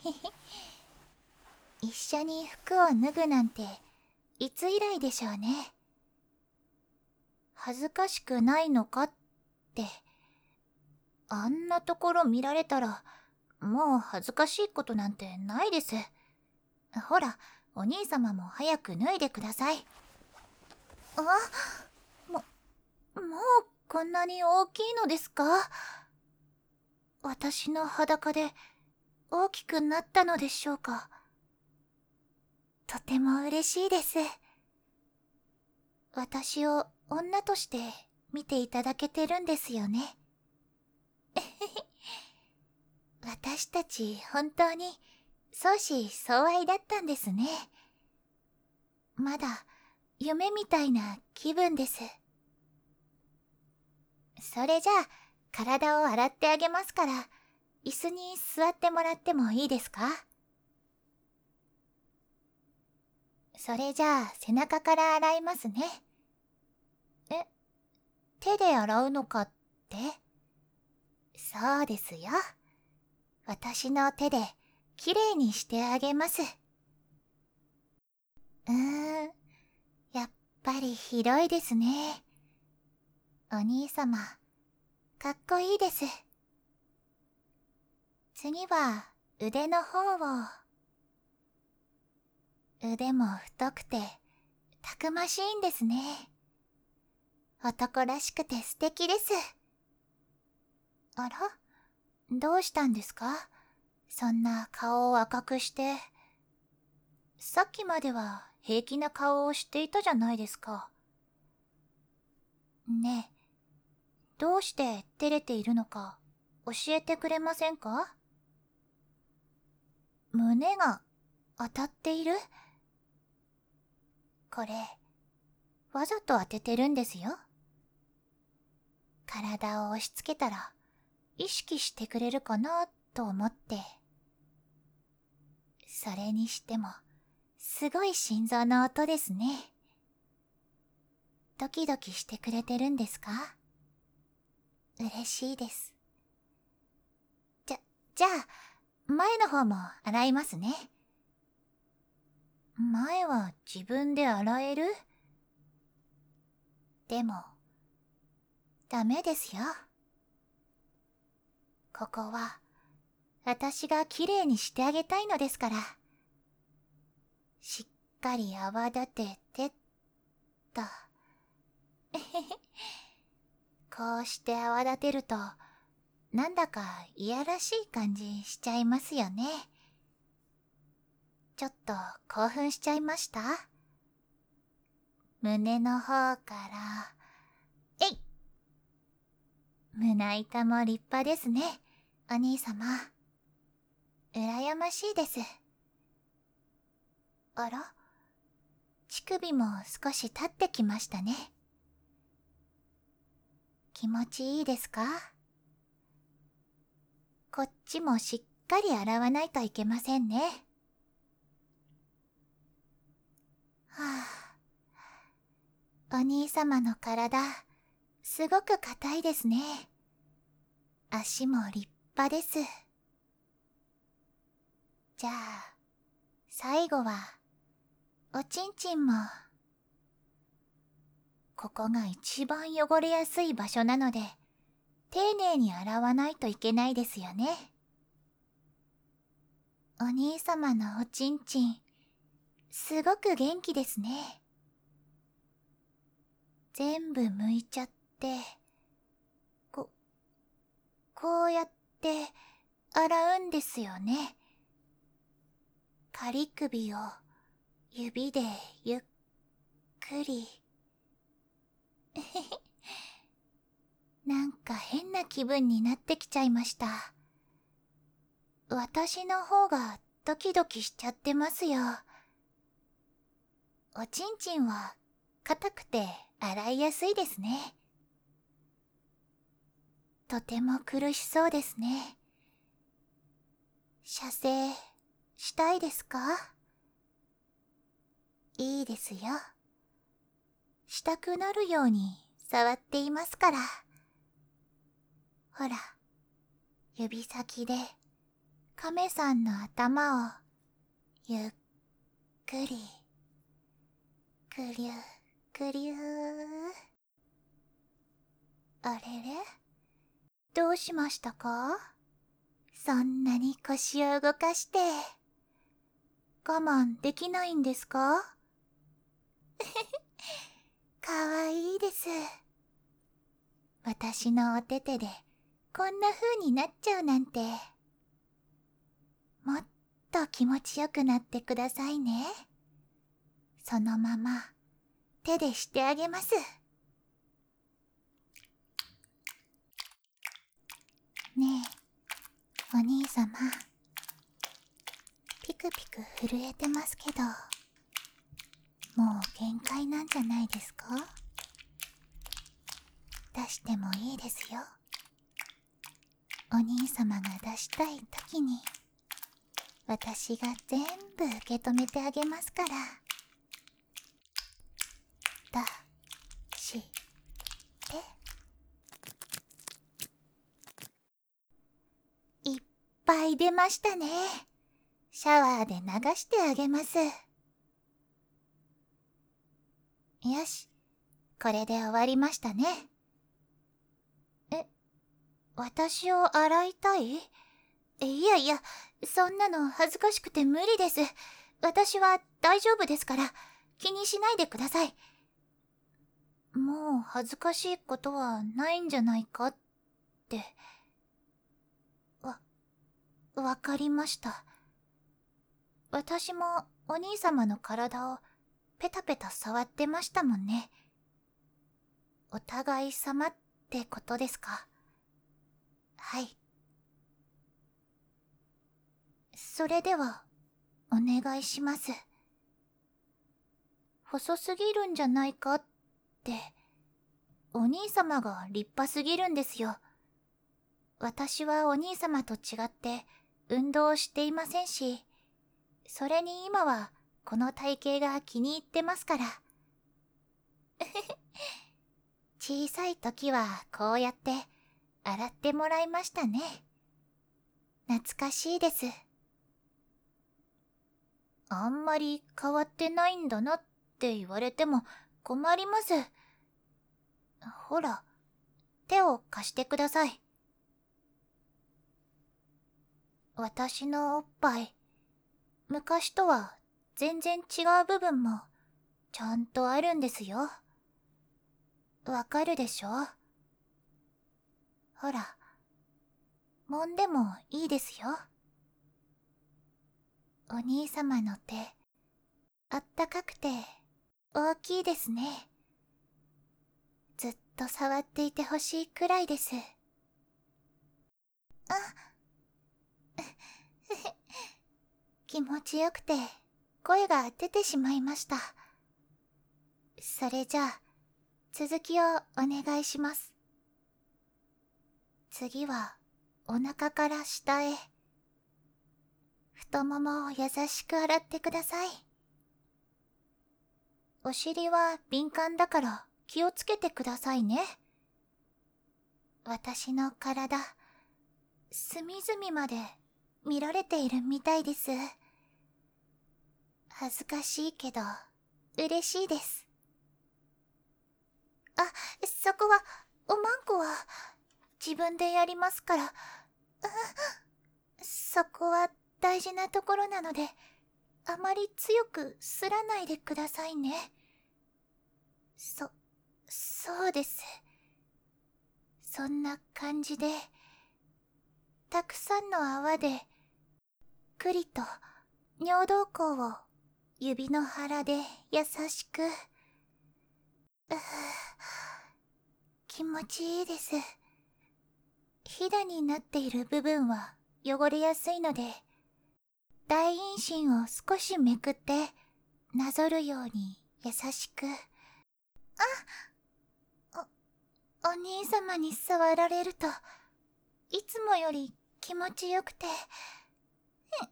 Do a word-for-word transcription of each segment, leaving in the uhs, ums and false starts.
一緒に服を脱ぐなんていつ以来でしょうね。恥ずかしくないのかって、あんなところ見られたらもう恥ずかしいことなんてないです。ほら、お兄様も早く脱いでください。あ、も、もうこんなに大きいのですか？私の裸で大きくなったのでしょうか？とても嬉しいです。私を女として見ていただけてるんですよね。私たち本当に相思相愛だったんですね。まだ夢みたいな気分です。それじゃあ体を洗ってあげますから、椅子に座ってもらってもいいですか？それじゃあ背中から洗いますね。え、手で洗うのかって？そうですよ。私の手できれいにしてあげます。うーん、やっぱり広いですね。お兄様、かっこいいです。次は腕の方を。腕も太くてたくましいんですね。男らしくて素敵です。あら、どうしたんですか？そんな顔を赤くして。さっきまでは平気な顔をしていたじゃないですか。ねえ、どうして照れているのか教えてくれませんか？胸が当たっている？これ、わざと当ててるんですよ。体を押し付けたら意識してくれるかなと思って。それにしてもすごい心臓の音ですね。ドキドキしてくれてるんですか？嬉しいです。じゃ、じゃあ前の方も洗いますね。前は自分で洗える？でもダメですよ。ここは私がきれいにしてあげたいのですから。しっかり泡立ててっと。こうして泡立てるとなんだかいやらしい感じしちゃいますよね。ちょっと興奮しちゃいました？胸の方から、えい！胸板も立派ですね、お兄様。羨ましいです。あら？乳首も少し立ってきましたね。気持ちいいですか？こっちもしっかり洗わないといけませんね。はあ、お兄様の体、すごく硬いですね。足も立派です。じゃあ、最後は、おちんちんも。ここが一番汚れやすい場所なので、丁寧に洗わないといけないですよね。お兄様のおちんちん、すごく元気ですね。全部剥いちゃって、こ、こうやって洗うんですよね。仮首を指でゆっくり。なんか変な気分になってきちゃいました。私の方がドキドキしちゃってますよ。おちんちんは硬くて洗いやすいですね。とても苦しそうですね。射精したいですか？いいですよ。したくなるように触っていますから。ほら、指先で亀さんの頭をゆっくりくりゅくりゅー。あれれ、どうしましたか？そんなに腰を動かして我慢できないんですか？かわいいです。私のお手手でこんな風になっちゃうなんて。もっと気持ちよくなってくださいね。そのまま手でしてあげます。ねえ、お兄様。ピクピク震えてますけど、もう限界なんじゃないですか？出してもいいですよ。お兄様が出したい時に、私が全部受け止めてあげますから。出して。いっぱい出ましたね。シャワーで流してあげます。よし、これで終わりましたね。え、私を洗いたい？いやいや、そんなの恥ずかしくて無理です。私は大丈夫ですから、気にしないでください。もう恥ずかしいことはないんじゃないかって。わ、わかりました。私もお兄様の体をペタペタ触ってましたもんね。お互い様ってことですか？はい。それでは、お願いします。細すぎるんじゃないかって、お兄様が立派すぎるんですよ。私はお兄様と違って運動をしていませんし、それに今はこの体型が気に入ってますから。小さい時はこうやって洗ってもらいましたね。懐かしいです。あんまり変わってないんだなって言われても困ります。ほら、手を貸してください。私のおっぱい、昔とは全然違う部分もちゃんとあるんですよ。わかるでしょ？ほら、揉んでもいいですよ。お兄様の手、あったかくて大きいですね。ずっと触っていてほしいくらいです。あ気持ちよくて声が出てしまいました。それじゃあ続きをお願いします。次はお腹から下へ。太ももを優しく洗ってください。お尻は敏感だから気をつけてくださいね。私の体、隅々まで見られているみたいです。恥ずかしいけど嬉しいです。あ、そこはおまんこは自分でやりますから。そこは大事なところなので、あまり強くすらないでくださいね。そ、そうです。そんな感じで、たくさんの泡で、くりと尿道口を指の腹で優しく。うぅ気持ちいいです。ひだになっている部分は汚れやすいので、大陰唇を少しめくってなぞるように優しく。あ、お、お兄様に触られるといつもより気持ちよくて。はい、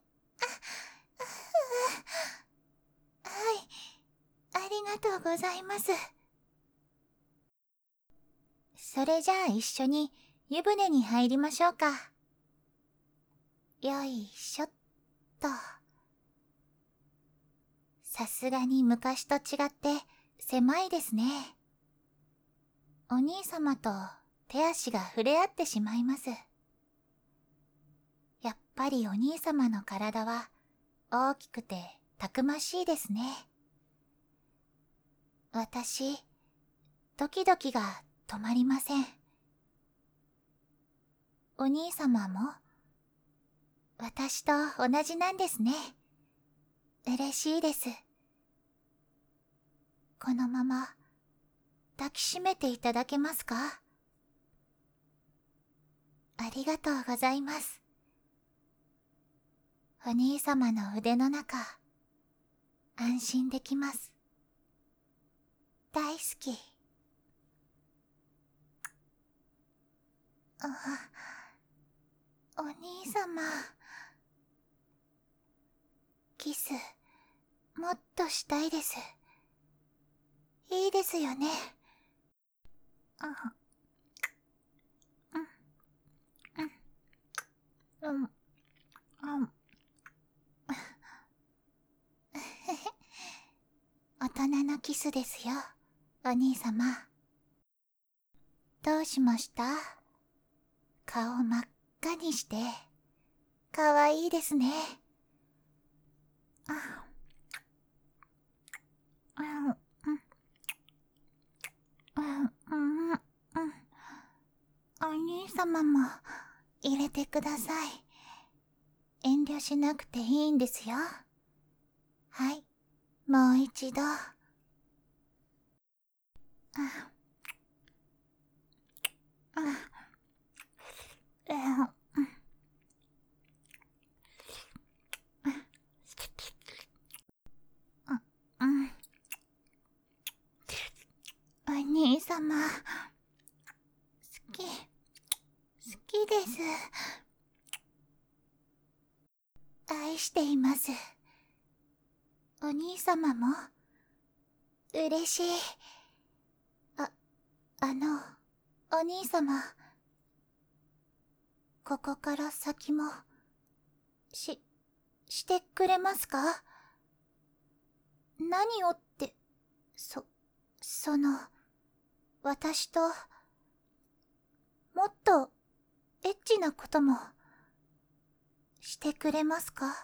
ありがとうございます。それじゃあ一緒に湯船に入りましょうか。 よいしょっと。さすがに昔と違って狭いですね。お兄様と手足が触れ合ってしまいます。やっぱりお兄様の体は大きくてたくましいですね。私、ドキドキが止まりません。お兄様も私と同じなんですね。嬉しいです。このまま抱きしめていただけますか？ありがとうございます。お兄様の腕の中、安心できます。大好き。あ、お兄様。キス、もっとしたいです。いいですよね。あ、うん、うん、うん、うん。大人のキスですよ、お兄様。どうしました？顔真っ赤にして、かわいいですね。あ、うん、うん、うん、うん、うん。お兄様も入れてください。遠慮しなくていいんですよ。はい、もう一度。あ、あ、うん、うん。お兄様、好き、好きです。愛しています。お兄様も、嬉しい。あ、あの、お兄様、ここから先も、し、してくれますか？何をって、そ、その、私と、もっと、エッチなことも、してくれますか？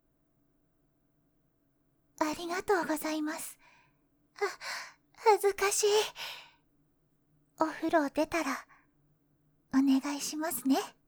ありがとうございます。あ、恥ずかしい。お風呂出たら、お願いしますね。